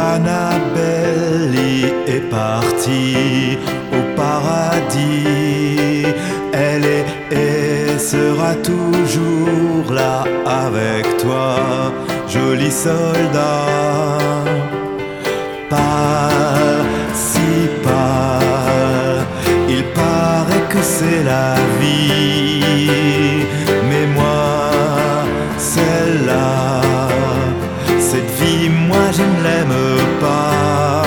Annabelle est partie au paradis. Elle est et sera toujours là avec toi, joli soldat. Pâle, si pâle, il paraît que c'est la vie. Mais moi, celle-là, cette vie, moi je ne l'aime pas.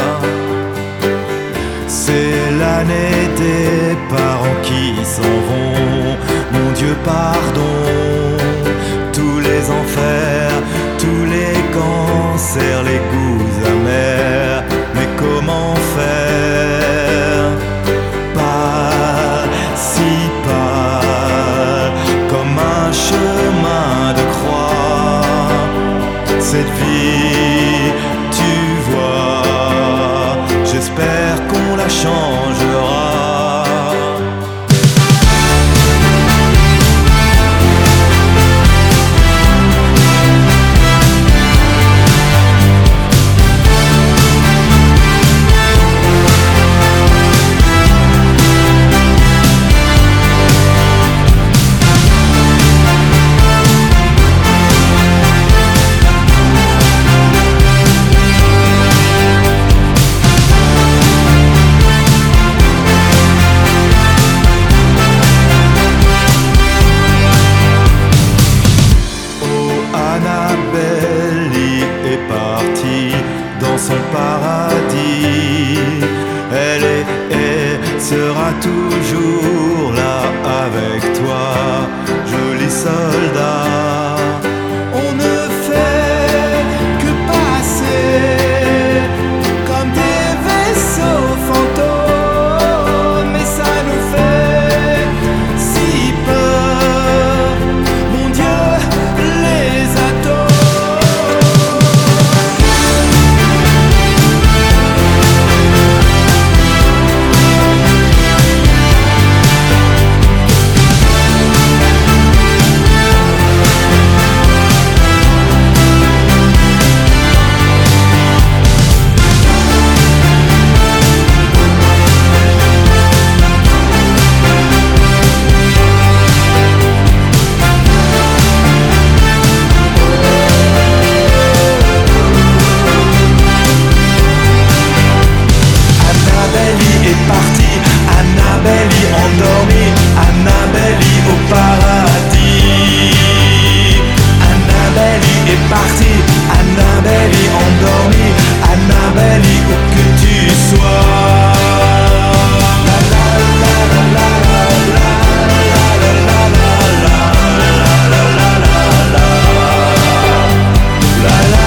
C'est l'année des parents qui s'en vont. Mon Dieu, pardon. Tous les enfers, tous les cancers, les goûts amers. Mais comment faire? Pas si pâle, comme un chemin de croix. Cette vie, tu vois, j'espère qu'on la changera. Annabelle est partie dans son paradis. Elle est et sera toujours là avec toi, joli soldat. On ne fait que passer comme des vaisseaux fantômes, mais ça nous fait si peur, mon Dieu. Annabelle endormie, Annabelle au paradis. Annabelle est partie, Annabelle endormie, Annabelle où que tu sois. La la la la la la la la la la la la la la la la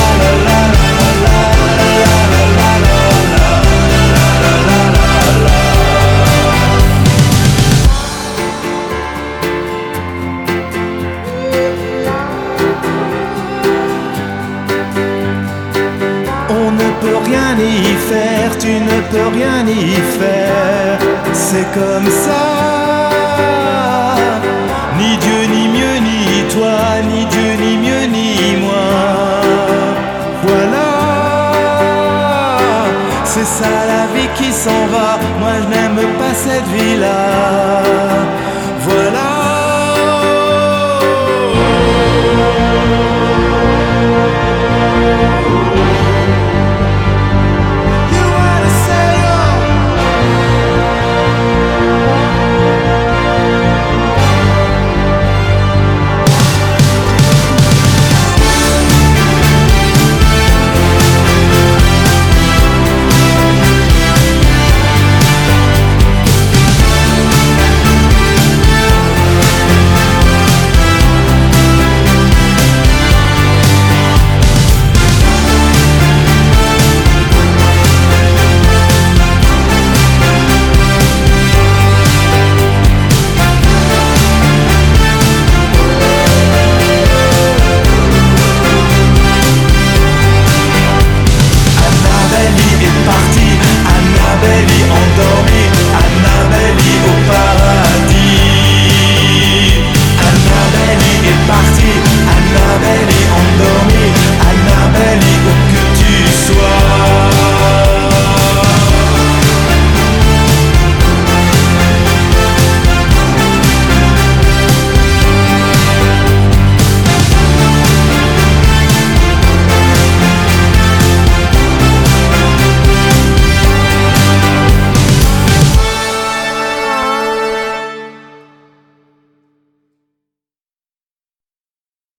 On ne peut rien y faire, tu ne peux rien y faire, c'est comme ça. Ni Dieu, ni mieux, ni toi, ni Dieu, ni mieux, ni moi. Voilà, c'est ça la vie qui s'en va, moi je n'aime pas cette vie-là.